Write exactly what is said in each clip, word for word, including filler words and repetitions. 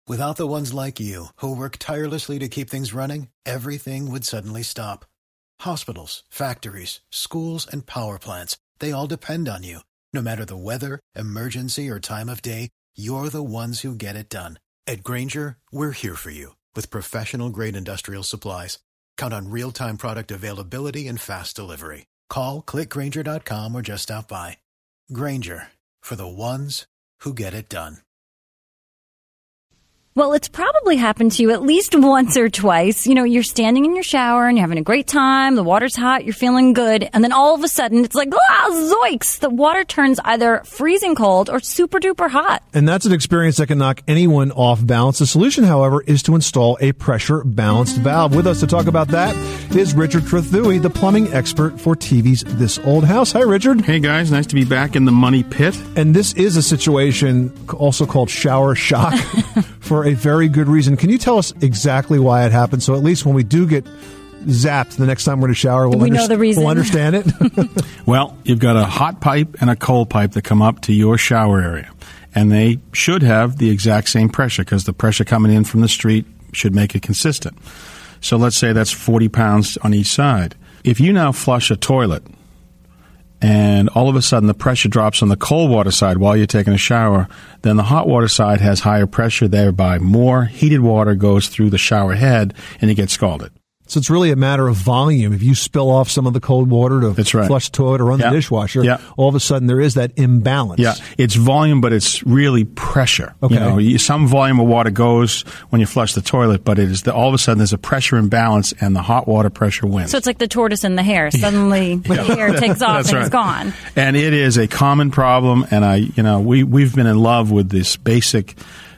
Without the ones like you, who work tirelessly to keep things running, everything would suddenly stop. Hospitals, factories, schools, and power plants, they all depend on you. No matter the weather, emergency, or time of day, you're the ones who get it done. At Grainger, we're here for you with professional-grade industrial supplies. Count on real-time product availability and fast delivery. Call, click Grainger dot com, or just stop by. Grainger, for the ones who get it done. Well, it's probably happened to you at least once or twice. You know, you're standing in your shower and you're having a great time. The water's hot. You're feeling good. And then all of a sudden, it's like, ah, zoinks. The water turns either freezing cold or super duper hot. And that's an experience that can knock anyone off balance. The solution, however, is to install a pressure balanced valve. With us to talk about that is Richard Trethewey, the plumbing expert for T V's This Old House. Hi, Richard. Hey, guys. Nice to be back in the money pit. And this is a situation also called shower shock. For a very good reason. Can you tell us exactly why it happened? So at least when we do get zapped the next time we're in a shower, we'll, we under- know the reason. we'll understand it. Well, you've got a hot pipe and a cold pipe that come up to your shower area. And they should have the exact same pressure because the pressure coming in from the street should make it consistent. So let's say that's forty pounds on each side. If you now flush a toilet and all of a sudden the pressure drops on the cold water side while you're taking a shower, then the hot water side has higher pressure, thereby more heated water goes through the shower head and you get scalded. So it's really a matter of volume. If you spill off some of the cold water to That's right. flush the toilet or run Yep. the dishwasher, Yep. all of a sudden there is that imbalance. Yeah, it's volume, but it's really pressure. Okay. You know, you, some volume of water goes when you flush the toilet, but it is the, all of a sudden there's a pressure imbalance and the hot water pressure wins. So it's like the tortoise and the hare. Suddenly the hair takes off That's and right. it's gone. And it is a common problem, and I, you know, we we've been in love with this basic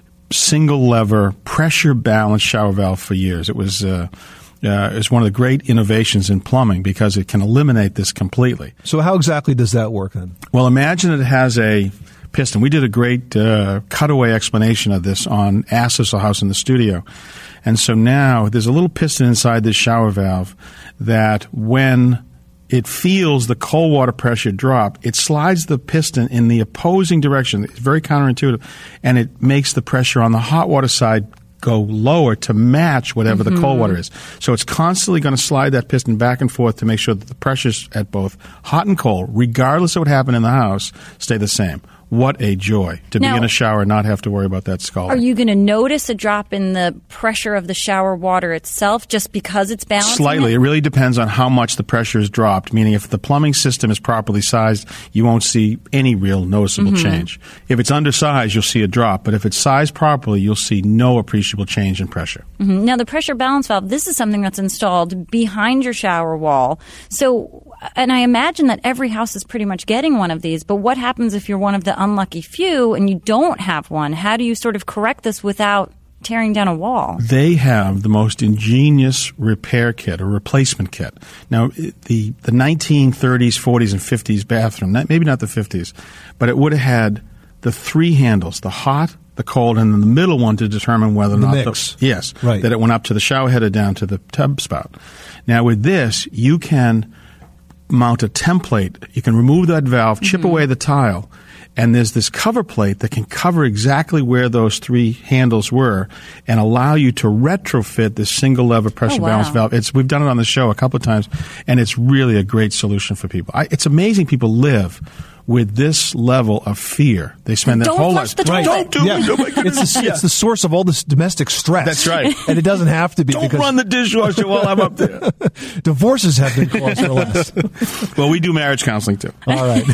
single lever pressure balanced shower valve for years. It was. Uh, Uh, it's one of the great innovations in plumbing because it can eliminate this completely. So how exactly does that work then? Well, imagine it has a piston. We did a great uh, cutaway explanation of this on Ask This Old House in the studio. And so now there's a little piston inside this shower valve that when it feels the cold water pressure drop, it slides the piston in the opposing direction. It's very counterintuitive. And it makes the pressure on the hot water side go lower to match whatever mm-hmm. the cold water is. So it's constantly going to slide that piston back and forth to make sure that the pressures at both hot and cold, regardless of what happened in the house, stay the same. What a joy to now, be in a shower and not have to worry about that scalding. Are you going to notice a drop in the pressure of the shower water itself just because it's balanced? Slightly. It? It really depends on how much the pressure is dropped, meaning if the plumbing system is properly sized, you won't see any real noticeable mm-hmm. change. If it's undersized, you'll see a drop, but if it's sized properly, you'll see no appreciable change in pressure. Mm-hmm. Now, the pressure balance valve, this is something that's installed behind your shower wall. So, and I imagine that every house is pretty much getting one of these, but what happens if you're one of the unlucky few and you don't have one? How do you sort of correct this without tearing down a wall? They have the most ingenious repair kit or replacement kit. Now, the, the nineteen thirties, forties, and fifties bathroom, not, maybe not the fifties, but it would have had the three handles, the hot, the cold, and then the middle one to determine whether or the not mix. The, yes, right. that it went up to the shower head or down to the tub spout. Now, with this, you can mount a template. You can remove that valve, chip mm-hmm. away the tile, and there's this cover plate that can cover exactly where those three handles were and allow you to retrofit this single lever pressure oh, wow. balance valve. It's, we've done it on the show a couple of times, and it's really a great solution for people. I, it's amazing people live with this level of fear. They spend their Don't whole flush life. the toilet. Don't do yeah. it. Oh my goodness. It's the, Yeah. it's the source of all this domestic stress. That's right. And it doesn't have to be. Don't because run the dishwasher while I'm up there. divorces have been caused for less. Well, we do marriage counseling too. All right.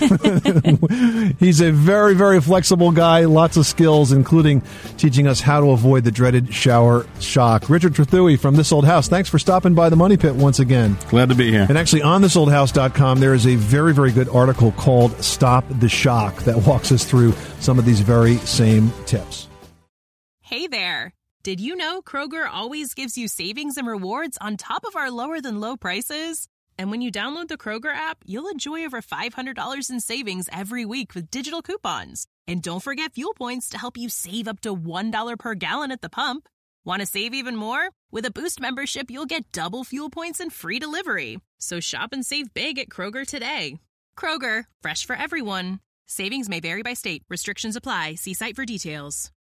He's a very, very flexible guy. Lots of skills, including teaching us how to avoid the dreaded shower shock. Richard Trethewey from This Old House. Thanks for stopping by the Money Pit once again. Glad to be here. And actually, on this old house dot com, there is a very, very good article called Stop the Shock that walks us through some of these very same tips. Hey there. Did you know Kroger always gives you savings and rewards on top of our lower than low prices? And when you download the Kroger app, you'll enjoy over five hundred dollars in savings every week with digital coupons. And don't forget fuel points to help you save up to one dollar per gallon at the pump. Want to save even more? With a Boost membership, you'll get double fuel points and free delivery. So shop and save big at Kroger today. Kroger, fresh for everyone. Savings may vary by state. Restrictions apply. See site for details.